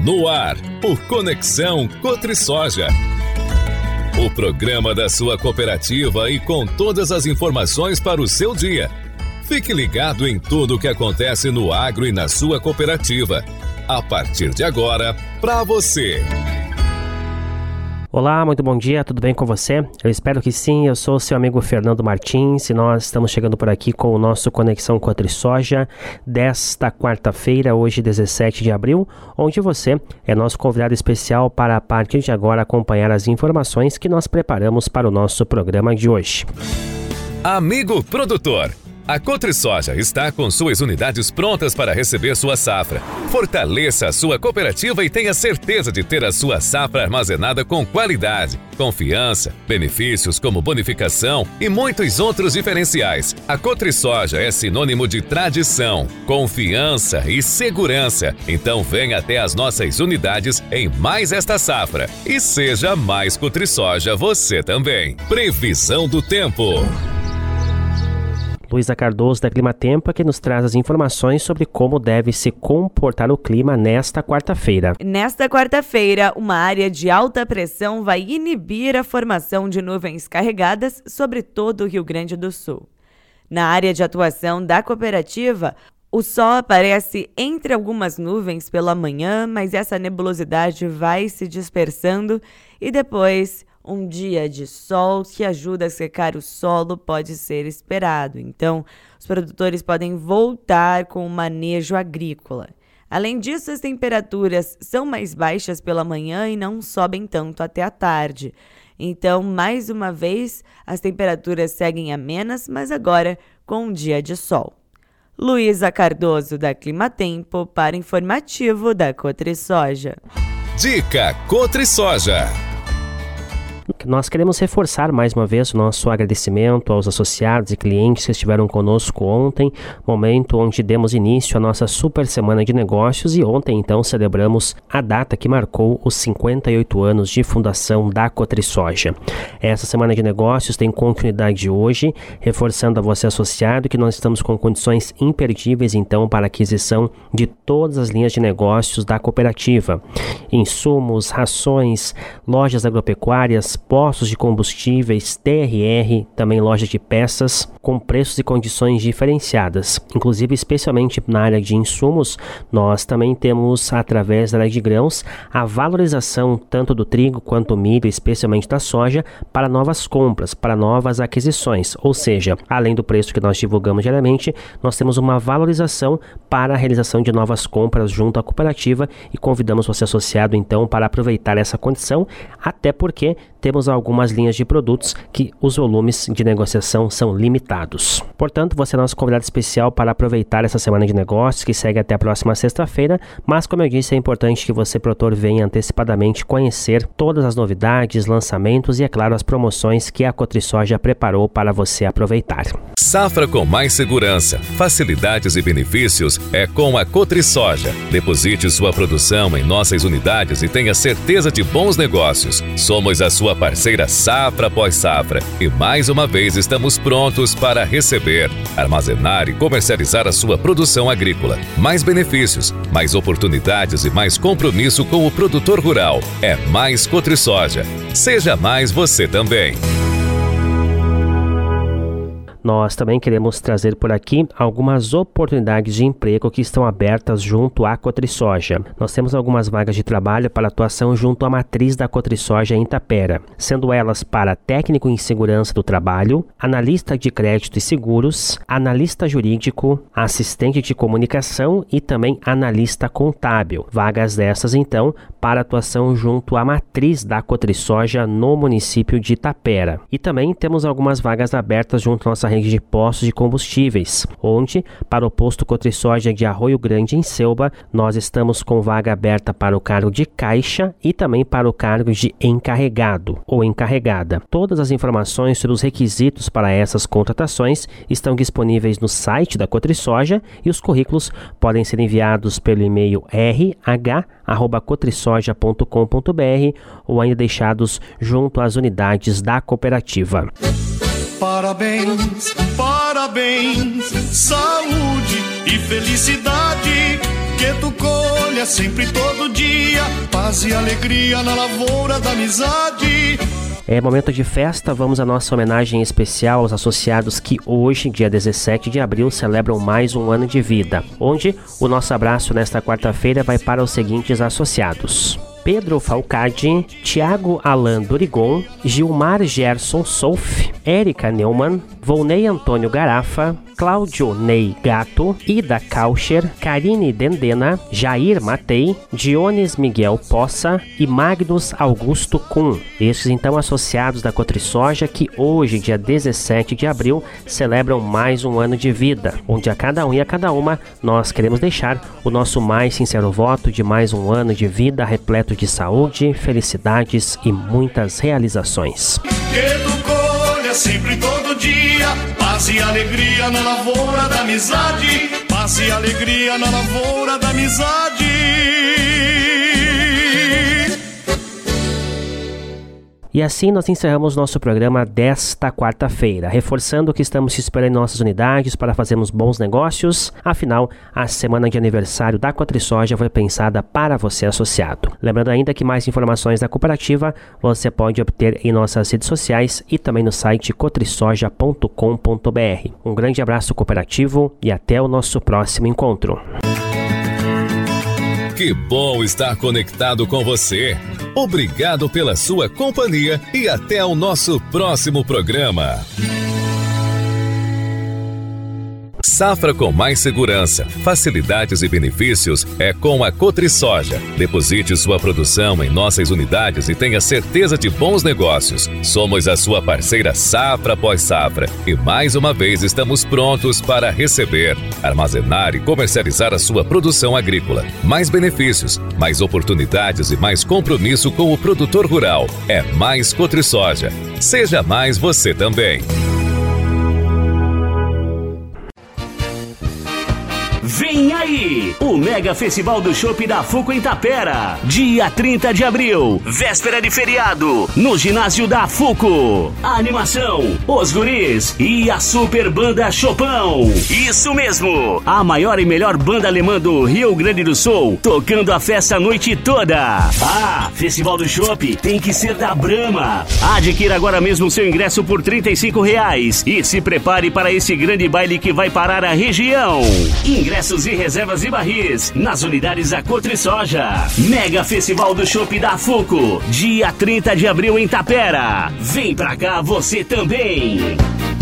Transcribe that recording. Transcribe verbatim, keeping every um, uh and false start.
No ar, o Conexão Cotrisoja. O programa da sua cooperativa e com todas as informações para o seu dia. Fique ligado em tudo o que acontece no agro e na sua cooperativa. A partir de agora, para você. Olá, muito bom dia, tudo bem com você? Eu espero que sim, eu sou o seu amigo Fernando Martins e nós estamos chegando por aqui com o nosso Conexão Cotrisoja desta quarta-feira, hoje dezessete de abril, onde você é nosso convidado especial para a partir de agora acompanhar as informações que nós preparamos para o nosso programa de hoje. Amigo produtor, a Cotrisoja está com suas unidades prontas para receber sua safra. Fortaleça a sua cooperativa e tenha certeza de ter a sua safra armazenada com qualidade, confiança, benefícios como bonificação e muitos outros diferenciais. A Cotrisoja é sinônimo de tradição, confiança e segurança. Então venha até as nossas unidades em mais esta safra e seja mais Cotrisoja você também. Previsão do tempo. Luísa Cardoso da Climatempo que nos traz as informações sobre como deve se comportar o clima nesta quarta-feira. Nesta quarta-feira, uma área de alta pressão vai inibir a formação de nuvens carregadas sobre todo o Rio Grande do Sul. Na área de atuação da cooperativa, o sol aparece entre algumas nuvens pela manhã, mas essa nebulosidade vai se dispersando e depois um dia de sol que ajuda a secar o solo pode ser esperado. Então, os produtores podem voltar com o manejo agrícola. Além disso, as temperaturas são mais baixas pela manhã e não sobem tanto até a tarde. Então, mais uma vez, as temperaturas seguem amenas, mas agora com um dia de sol. Luísa Cardoso da Climatempo para informativo da Cotrisoja. Dica Cotrisoja. Nós queremos reforçar mais uma vez o nosso agradecimento aos associados e clientes que estiveram conosco ontem, momento onde demos início à nossa super semana de negócios e ontem então celebramos a data que marcou os cinquenta e oito anos de fundação da Cotrisoja. Essa semana de negócios tem continuidade hoje, reforçando a você associado que nós estamos com condições imperdíveis então para a aquisição de todas as linhas de negócios da cooperativa. Insumos, rações, lojas agropecuárias, postos de combustíveis, T R R, também loja de peças, com preços e condições diferenciadas. Inclusive, especialmente na área de insumos, nós também temos, através da área de grãos, a valorização tanto do trigo quanto do milho, especialmente da soja, para novas compras, para novas aquisições. Ou seja, além do preço que nós divulgamos diariamente, nós temos uma valorização para a realização de novas compras junto à cooperativa e convidamos você associado, então, para aproveitar essa condição, até porque temos algumas linhas de produtos que os volumes de negociação são limitados. Portanto, você é nosso convidado especial para aproveitar essa semana de negócios que segue até a próxima sexta-feira, mas como eu disse, é importante que você, produtor, venha antecipadamente conhecer todas as novidades, lançamentos e, é claro, as promoções que a Cotrisoja preparou para você aproveitar. Safra com mais segurança, facilidades e benefícios é com a Cotrisoja. Deposite sua produção em nossas unidades e tenha certeza de bons negócios. Somos a sua parceira safra após safra e mais uma vez estamos prontos para receber, armazenar e comercializar a sua produção agrícola. Mais benefícios, mais oportunidades e mais compromisso com o produtor rural. É mais Cotrisoja. Seja mais você também. Nós também queremos trazer por aqui algumas oportunidades de emprego que estão abertas junto à Cotrisoja. Nós temos algumas vagas de trabalho para atuação junto à matriz da Cotrisoja em Itapera, sendo elas para técnico em segurança do trabalho, analista de crédito e seguros, analista jurídico, assistente de comunicação e também analista contábil. Vagas dessas, então, para atuação junto à matriz da Cotrisoja no município de Itapera. E também temos algumas vagas abertas junto à nossa rede de postos de combustíveis, onde, para o posto Cotrisoja de Arroio Grande, em Selba, nós estamos com vaga aberta para o cargo de caixa e também para o cargo de encarregado ou encarregada. Todas as informações sobre os requisitos para essas contratações estão disponíveis no site da Cotrisoja e os currículos podem ser enviados pelo e-mail r h arroba cotrisoja ponto com ponto b r ou ainda deixados junto às unidades da cooperativa. Parabéns, parabéns, saúde e felicidade, que tu colha sempre todo dia, paz e alegria na lavoura da amizade. É momento de festa, vamos à nossa homenagem especial aos associados que hoje, dia dezessete de abril, celebram mais um ano de vida, onde o nosso abraço nesta quarta-feira vai para os seguintes associados: Pedro Falcade, Tiago Alan Durigon, Gilmar Gerson Solf, Érica Neumann, Volney Antônio Garafa, Cláudio Ney Gato, Ida Kaucher, Karine Dendena, Jair Matei, Dionis Miguel Poça e Magnus Augusto Kuhn. Estes então associados da Cotrisoja que hoje, dia dezessete de abril, celebram mais um ano de vida, onde a cada um e a cada uma nós queremos deixar o nosso mais sincero voto de mais um ano de vida repleto de saúde, felicidades e muitas realizações. Que tu colha sempre todo dia, paz e alegria na lavoura da amizade, paz e alegria na lavoura da amizade. E assim nós encerramos nosso programa desta quarta-feira, reforçando que estamos te esperando em nossas unidades para fazermos bons negócios. Afinal, a semana de aniversário da Cotrisoja foi pensada para você associado. Lembrando ainda que mais informações da cooperativa você pode obter em nossas redes sociais e também no site cotrisoja ponto com ponto b r. Um grande abraço cooperativo e até o nosso próximo encontro. Que bom estar conectado com você. Obrigado pela sua companhia e até o nosso próximo programa. Safra com mais segurança, facilidades e benefícios é com a Cotrisoja. Deposite sua produção em nossas unidades e tenha certeza de bons negócios. Somos a sua parceira safra após safra e mais uma vez estamos prontos para receber, armazenar e comercializar a sua produção agrícola. Mais benefícios, mais oportunidades e mais compromisso com o produtor rural. É mais Cotrisoja. Seja mais você também. Vem aí, o Mega Festival do Chopp da Fuco em Tapera, dia trinta de abril, véspera de feriado, no ginásio da Fuco. A animação, os guris e a super banda Chopão. Isso mesmo, a maior e melhor banda alemã do Rio Grande do Sul, tocando a festa a noite toda. Ah, Festival do Chopp tem que ser da Brahma. Adquira agora mesmo seu ingresso por trinta e cinco reais e se prepare para esse grande baile que vai parar a região. Ingressos e reservas e barris nas unidades da Cotrisoja. Mega Festival do Chopp da Fuco, dia trinta de abril em Tapera. Vem pra cá você também.